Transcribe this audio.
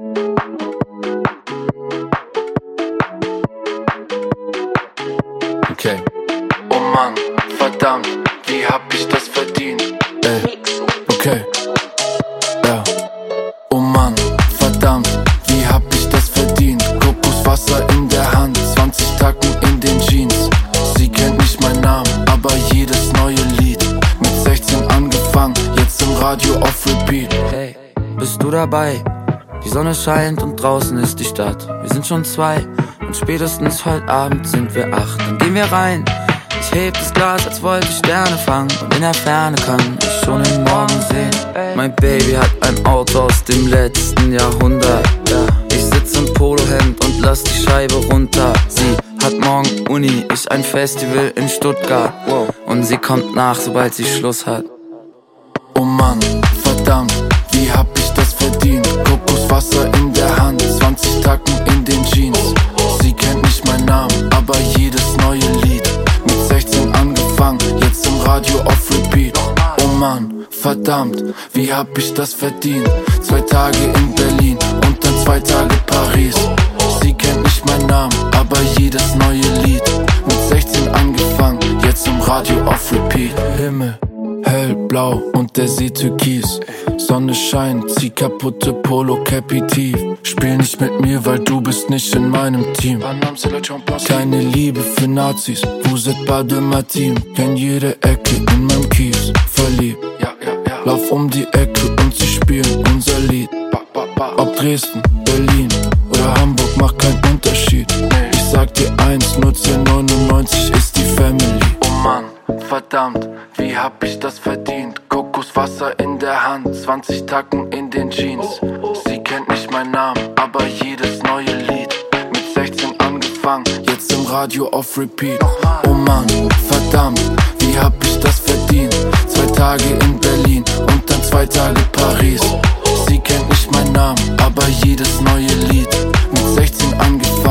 Okay. Oh Mann, verdammt, wie hab ich das verdient? Ey, okay. Ja. Oh Mann, verdammt, wie hab ich das verdient? Kokoswasser in der Hand, 20 Tacken in den Jeans. Sie kennt nicht meinen Namen, aber jedes neue Lied. Mit 16 angefangen, jetzt im Radio auf Repeat. Hey, bist du dabei? Die Sonne scheint und draußen ist die Stadt. Wir sind schon 2 und spätestens heute Abend sind wir 8. Dann gehen wir rein. Ich heb das Glas, als wollte ich Sterne fangen. Und in der Ferne kann ich schon den Morgen sehen. Mein Baby hat ein Auto aus dem letzten Jahrhundert. Ich sitz im Polohemd und lass die Scheibe runter. Sie hat morgen Uni, ich ein Festival in Stuttgart. Und sie kommt nach, sobald sie Schluss hat. Oh Mann, verdammt, wie hab ich das verdient? Kokoswasser in der Hand, 20 Tacken in den Jeans. Sie kennt nicht meinen Namen, aber jedes neue Lied. Mit 16 angefangen, jetzt im Radio auf Repeat. Oh Mann, verdammt, wie hab ich das verdient? 2 Tage in Berlin und dann 2 Tage Paris. Sie kennt nicht meinen Namen, aber jedes neue Lied. Mit 16 angefangen, jetzt im Radio auf Repeat. Himmel hellblau und der See türkis. Sonne scheint, zieh kaputte Polo-Cappy tief. Spiel nicht mit mir, weil du bist nicht in meinem Team. Keine Liebe für Nazis, vous êtes pas de ma team. Kenn jede Ecke in meinem Kies, verliebt. Lauf um die Ecke und sie spielen unser Lied. Ob Dresden, Berlin oder Hamburg macht keinen Unterschied. Ich sag dir eins, nur 1099 ist die Family. Oh Mann, verdammt, wie hab ich das verdient? Kokoswasser in der Hand, 20 Tacken in den Jeans. Sie kennt nicht meinen Namen, aber jedes neue Lied. Mit 16 angefangen, jetzt im Radio auf Repeat. Oh Mann, verdammt, wie hab ich das verdient? 2 Tage in Berlin und dann 2 Tage Paris. Sie kennt nicht meinen Namen, aber jedes neue Lied. Mit 16 angefangen.